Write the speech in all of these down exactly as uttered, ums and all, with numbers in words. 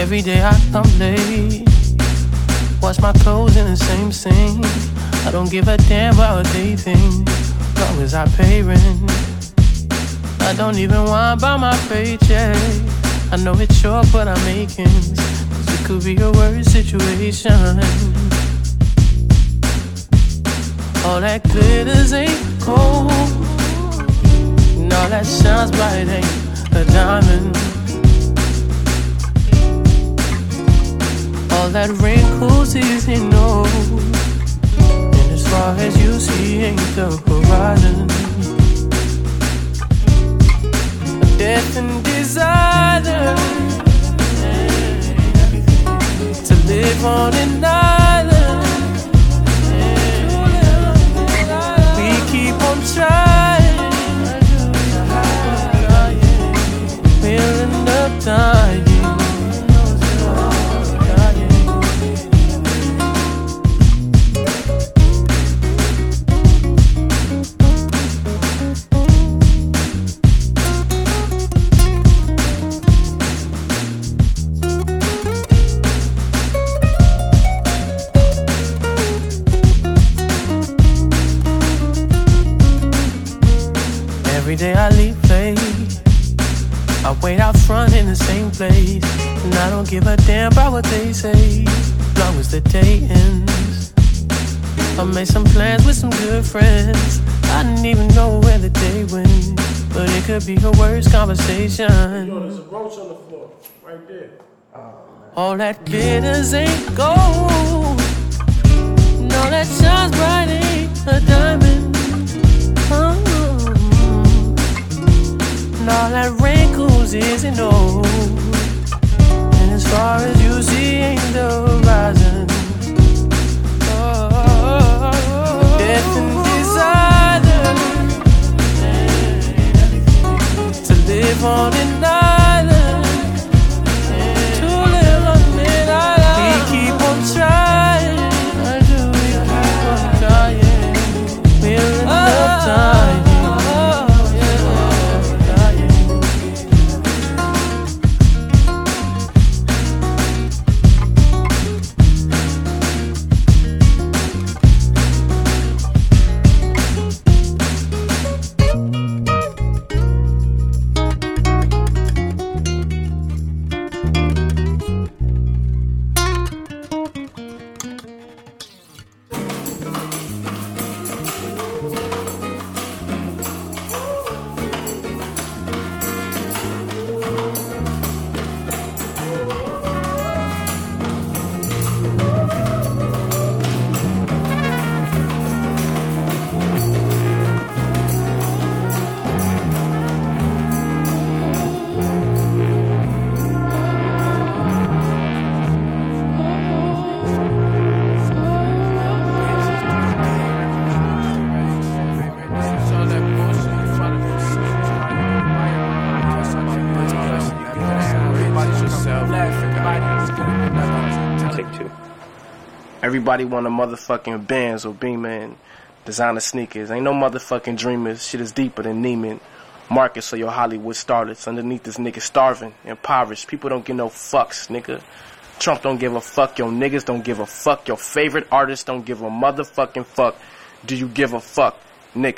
Every day I come late, wash my clothes in the same sink. I don't give a damn about what they think, as long as I pay rent. I don't even want about my paycheck. I know it's short, but I'm making, cause it could be a worse situation. All that glitters ain't gold, and all that shines bright ain't a diamond. All that wrinkles isn't no, and as far as you see ain't the horizon. Death and desire to live on an island. We keep on trying, we'll end up dying. Every day I leave late, I wait out front in the same place, and I don't give a damn about what they say, as long as the day ends. I made some plans with some good friends, I didn't even know where the day went, but it could be a worse conversation. Yo, there's a roach on the floor, right there. All that glitters ain't gold, and all that shines bright ain't a diamond. Oh. And all that wrinkles isn't old, and as far as you see ain't the horizon. Oh, death and desire to live on an island, to live on an island. We keep on trying, we keep on trying, we'll end up dying. Everybody want a motherfucking Benz or Beamer and designer sneakers. Ain't no motherfucking dreamers. Shit is deeper than Neiman Marcus or your Hollywood starlets. Underneath this nigga starving, impoverished. People don't give no fucks, nigga. Trump don't give a fuck. Your niggas don't give a fuck. Your favorite artists don't give a motherfucking fuck. Do you give a fuck, nigga?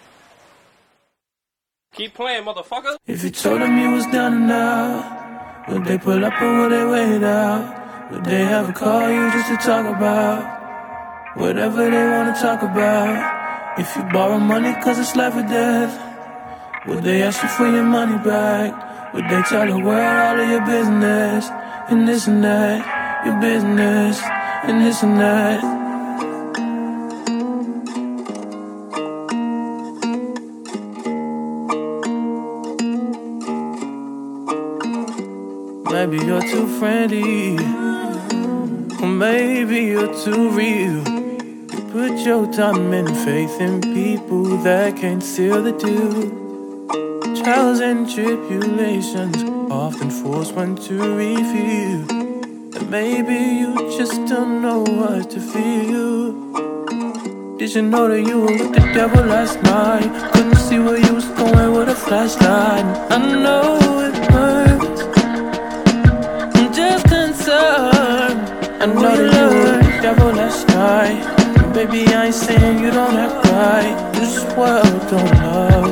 Keep playing, motherfucker. If you told them you was down and out, would they pull up or would they wait out? Would they ever call you just to talk about whatever they wanna talk about? If you borrow money cause it's life or death, would they ask you for your money back? Would they tell the world all of your business, and this and that, your business, and this and that? Maybe you're too friendly, or maybe you're too real. You put your time and faith in people that can't seal the deal. Trials and tribulations often force one to reveal that maybe you just don't know what to feel. Did you know that you were with the devil last night? Couldn't see where you was going with a flashlight. I know it hurts, just 'cause I know that you were the devil last night. Baby, I ain't saying you don't act right. This world don't love.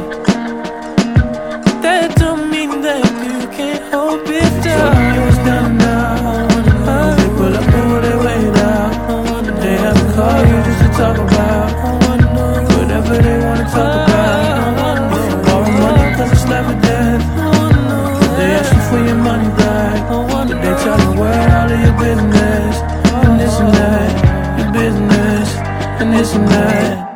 That don't mean that you can't hope it down. You was down now. They pull up and they wait out. They have a call you just to talk about whatever they wanna talk about. If you borrow money cause it's life or death, they ask you for your money back, but they tell the world all of your business, and this and that, your business, and this and that.